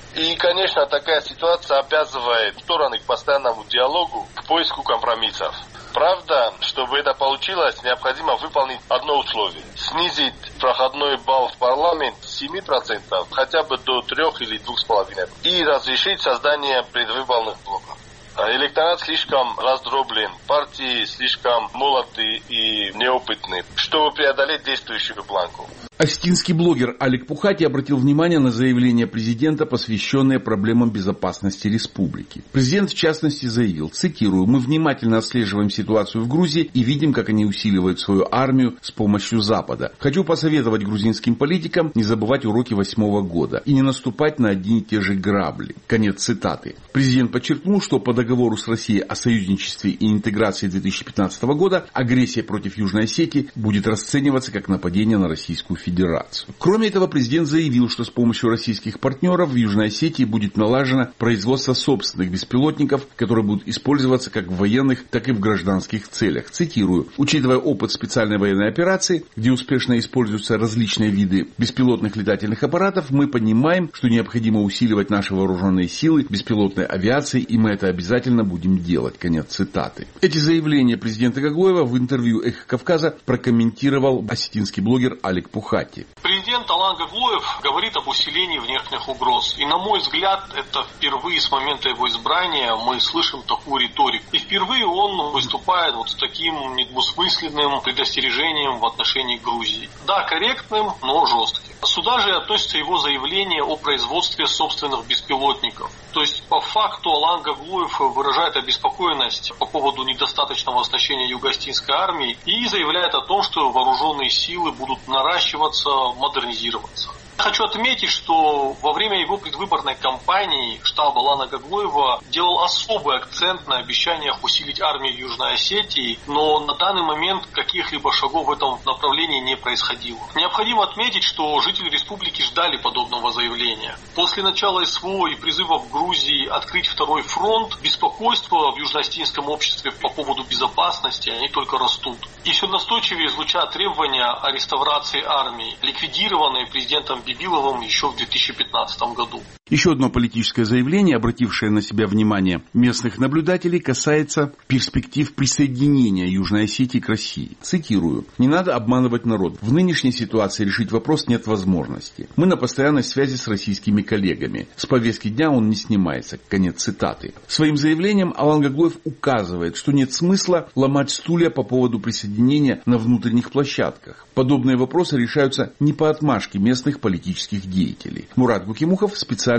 И, конечно, такая ситуация обязывает стороны к постоянному диалогу, к поиску компромиссов. Правда, чтобы это получилось, необходимо выполнить одно условие. Снизить проходной балл в парламент с 7% хотя бы до 3 или 2,5%. И разрешить создание предвыборных блоков. Электорат слишком раздроблен, партии слишком молодые и неопытные, чтобы преодолеть действующую планку. Осетинский блогер Алик Пухати обратил внимание на заявление президента, посвященное проблемам безопасности республики. Президент, в частности, заявил, цитирую, «Мы внимательно отслеживаем ситуацию в Грузии и видим, как они усиливают свою армию с помощью Запада. Хочу посоветовать грузинским политикам не забывать уроки 8-го года и не наступать на одни и те же грабли». Конец цитаты. Президент подчеркнул, что по договору с Россией о союзничестве и интеграции 2015 года агрессия против Южной Осетии будет расцениваться как нападение на Российскую Федерацию. Кроме этого, президент заявил, что с помощью российских партнеров в Южной Осетии будет налажено производство собственных беспилотников, которые будут использоваться как в военных, так и в гражданских целях. Цитирую, «Учитывая опыт специальной военной операции, где успешно используются различные виды беспилотных летательных аппаратов, мы понимаем, что необходимо усиливать наши вооруженные силы беспилотной авиации, и мы это обязательно будем делать». Конец цитаты. Эти заявления президента Гаглоева в интервью «Эхо Кавказа» прокомментировал осетинский блогер Алик Пухати. Президент Алан Гаглоев говорит об усилении внешних угроз. И, на мой взгляд, это впервые с момента его избрания мы слышим такую риторику. И впервые он выступает вот с таким недвусмысленным предостережением в отношении Грузии. Да, корректным, но жестким. Сюда же относится его заявление о производстве собственных беспилотников. То есть, по факту, Алан Гаглоев выражает обеспокоенность по поводу недостаточного оснащения юго-осетинской армии и заявляет о том, что вооруженные силы будут наращиваться, модернизироваться. Я хочу отметить, что во время его предвыборной кампании штаб Алана Гаглоева делал особый акцент на обещаниях усилить армию Южной Осетии, но на данный момент каких-либо шагов в этом направлении не происходило. Необходимо отметить, что жители республики ждали подобного заявления. После начала СВО и призыва в Грузии открыть второй фронт, беспокойство в южно-осетинском обществе по поводу безопасности, они только растут. И все настойчивее звучат требования о реставрации армии, ликвидированной президентом Бибиловым еще в 2015 году. Еще одно политическое заявление, обратившее на себя внимание местных наблюдателей, касается перспектив присоединения Южной Осетии к России. Цитирую. «Не надо обманывать народ. В нынешней ситуации решить вопрос нет возможности. Мы на постоянной связи с российскими коллегами. С повестки дня он не снимается». Конец цитаты. Своим заявлением Алан Гаглоев указывает, что нет смысла ломать стулья по поводу присоединения на внутренних площадках. Подобные вопросы решаются не по отмашке местных политических деятелей. Мурат Гукимухов, специально